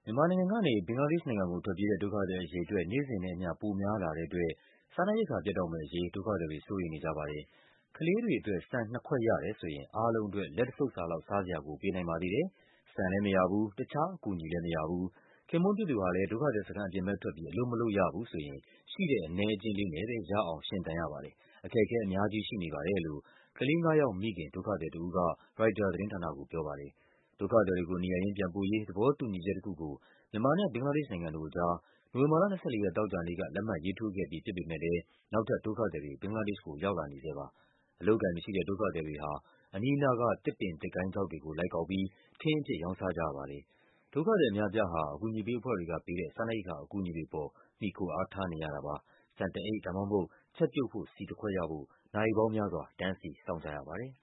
မြန်မာနိုင်ငံကနေ ဘင်္ဂလားဒေ့ရှ်နိုင်ငံကိုထွက်ပြေးတဲ့ ဒုက္ခသည်အရေအတွက် နေ့စဉ်နဲ့အမျှ ပိုများလာတဲ့အတွက် စားနပ်ရိက္ခာပြတ်တောက်မယ့်အရေး ဒုက္ခသည်တွေ စိုးရိမ်နေကြပါတယ်။ ကလေးတွေအတွက် ဆန် 2 ခွက်ရတယ်ဆိုရင် အားလုံးအတွက် လက်တဆုပ်စာလောက် စားစရာကို ပေးနိုင်ပါသေးတယ်။ ဆန်လည်းမရဘူး၊ တခြားအကူအညီလည်းမရဘူး၊ ခင်ပွန်းဖြစ်သူဟာလည်း ဒုက္ခသည်စခန်းအပြင်ဘက်ထွက်ပြီး အလုပ်မလုပ်ရဘူးဆိုရင် ရှိတဲ့အနည်းအကျဉ်းလေးနဲ့ပဲ ရအောင်ရှင်သန်ရပါတယ်။ အခက်အခဲအများကြီးရှိနေပါတယ်လို့ ကလေး 5 ယောက်မိခင် ဒုက္ခသည်တဦးက ရိုက်တာသတင်းဌာနကိုပြောပါတယ်။ ဒုက္ခသည်တွေကို နေရပ်ရင်းပြန်ပို့ရေး သဘောတူညီချက်တခုကို မြန်မာနဲ့ ဘင်္ဂလားဒေ့ရှ်နိုင်ငံတို့အကြား နိုဝင်ဘာလ 24 ရက် သောကြာနေ့က လက်မှတ်ရေးထိုးခဲ့ပြီးဖြစ်ပေမဲ့လည်း နောက်ထပ်ဒုက္ခသည်တွေ ဘင်္ဂလားဒေ့ရှ်ကို ရောက်လာနေဆဲပါ။ အလုပ်အကိုင်မရှိတဲ့ ဒုက္ခသည်တွေဟာ အနီးအနားက သစ်ပင် သစ်ကိုင်းခြောက်တွေကို လိုက်ကောက်ပြီး ထင်းအဖြစ် ရောင်းစားကြရပါတယ်။ ဒုက္ခသည်အများအပြားဟာ အကူအညီပေးအဖွဲ့တွေကပေးတဲ့ စားနပ်ရိက္ခာအကူအညီတွေပေါ် မှီခိုအားထားနေရတာပါ။ ဆန်တအိတ် ဒါမှမဟုတ် ချက်ပြုတ်ဖို့ ဆီတခွက်ရဖို့ နာရီပေါင်းများစွာ တန်းစီစောင့်ကြရပါတယ်